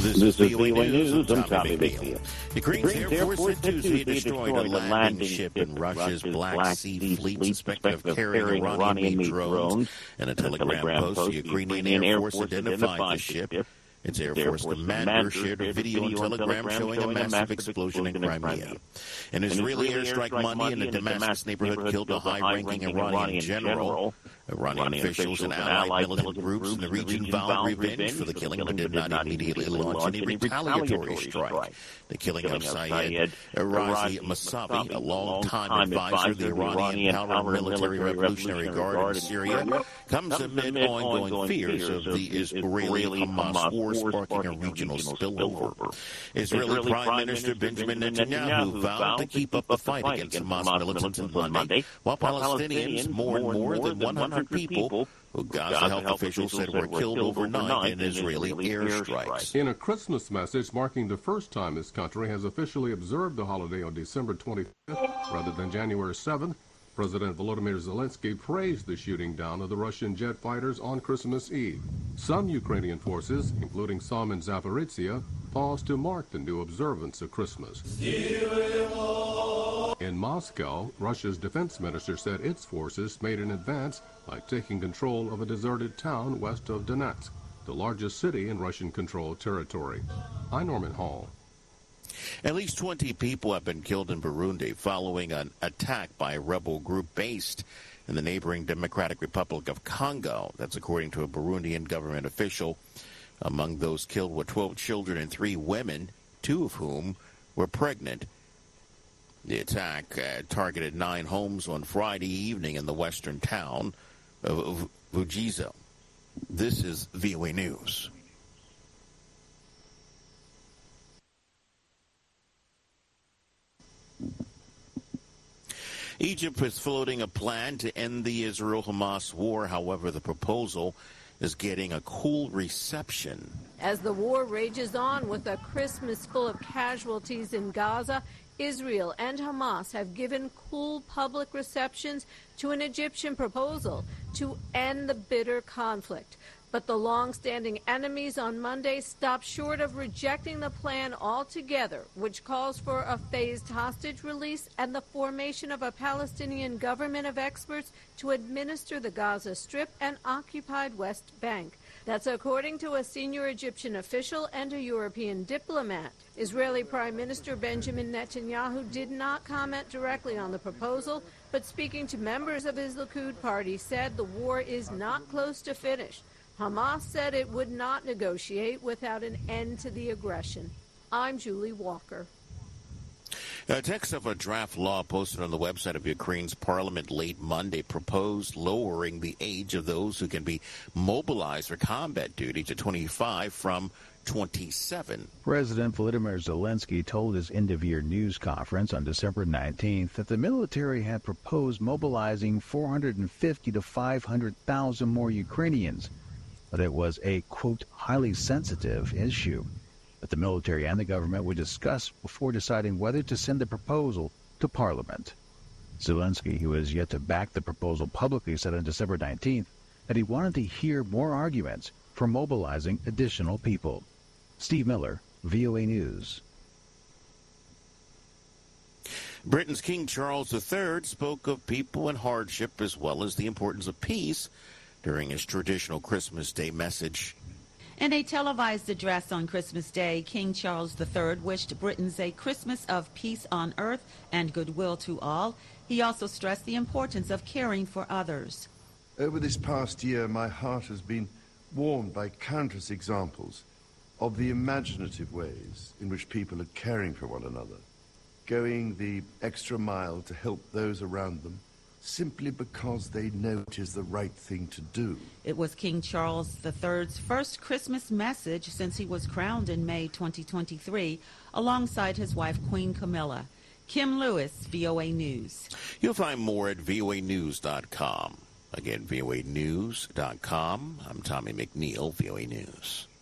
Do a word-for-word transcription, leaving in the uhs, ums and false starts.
This, this is V O A News. I'm Tommy McNeil. Ukraine's Air Force Tuesday destroyed a landing ship in Russia's Black Sea Fleet suspected of carrying Iranian-made drones. In a Telegram post, the Ukrainian Air Force identified the ship. Its Air Force commander shared a video on Telegram showing a massive explosion in Crimea. An Israeli airstrike Monday in a Damascus neighborhood killed a high-ranking Iranian general. Iranian officials and allied militant groups in the region vowed revenge for the killing, but did not immediately launch any retaliatory strike. The killing of Syed Razi Masavi, a long-time advisor of the Iranian-powered military revolutionary guard in Syria, comes amid ongoing fears of the Israeli-Hamas war sparking a regional spillover. Israeli Prime Minister Benjamin Netanyahu vowed to keep up the fight against Hamas militants on Monday, while Palestinians, more and more than one hundred people who Gaza health officials said were killed overnight in Israeli airstrikes. In a Christmas message marking the first time this country has officially observed the holiday on December twenty-fifth rather than January seventh, President Volodymyr Zelensky praised the shooting down of the Russian jet fighters on Christmas Eve. Some Ukrainian forces, including some in Zaporizhia, paused to mark the new observance of Christmas. In Moscow, Russia's defense minister said its forces made an advance by taking control of a deserted town west of Donetsk, the largest city in Russian-controlled territory. I'm Norman Hall. At least twenty people have been killed in Burundi following an attack by a rebel group based in the neighboring Democratic Republic of Congo. That's according to a Burundian government official. Among those killed were twelve children and three women, two of whom were pregnant. The attack uh, targeted nine homes on Friday evening in the western town of Vugizo. This is V O A News. Egypt is floating a plan to end the Israel-Hamas war. However, the proposal is getting a cool reception. As the war rages on with a Christmas full of casualties in Gaza, Israel and Hamas have given cool public receptions to an Egyptian proposal to end the bitter conflict. But the long-standing enemies on Monday stopped short of rejecting the plan altogether, which calls for a phased hostage release and the formation of a Palestinian government of experts to administer the Gaza Strip and occupied West Bank. That's according to a senior Egyptian official and a European diplomat. Israeli Prime Minister Benjamin Netanyahu did not comment directly on the proposal, but speaking to members of his Likud party said the war is not close to finish. Hamas said it would not negotiate without an end to the aggression. I'm Julie Walker. A text of a draft law posted on the website of Ukraine's parliament late Monday proposed lowering the age of those who can be mobilized for combat duty to twenty-five from twenty-seven. President Volodymyr Zelensky told his end-of-year news conference on December nineteenth that the military had proposed mobilizing four hundred fifty to five hundred thousand more Ukrainians, but it was a, quote, highly sensitive issue that the military and the government would discuss before deciding whether to send the proposal to Parliament. Zelensky, who has yet to back the proposal publicly, said on December nineteenth that he wanted to hear more arguments for mobilizing additional people. Steve Miller, V O A News. Britain's King Charles the Third spoke of people in hardship as well as the importance of peace during his traditional Christmas Day message. In a televised address on Christmas Day, King Charles the Third wished Britons a Christmas of peace on earth and goodwill to all. He also stressed the importance of caring for others. Over this past year, my heart has been warmed by countless examples of the imaginative ways in which people are caring for one another, going the extra mile to help those around them, simply because they know it is the right thing to do. It was King Charles the Third's first Christmas message since he was crowned in May twenty twenty-three, alongside his wife, Queen Camilla. Kim Lewis, V O A News. You'll find more at V O A news dot com. Again, V O A news dot com. I'm Tommy McNeil, V O A News.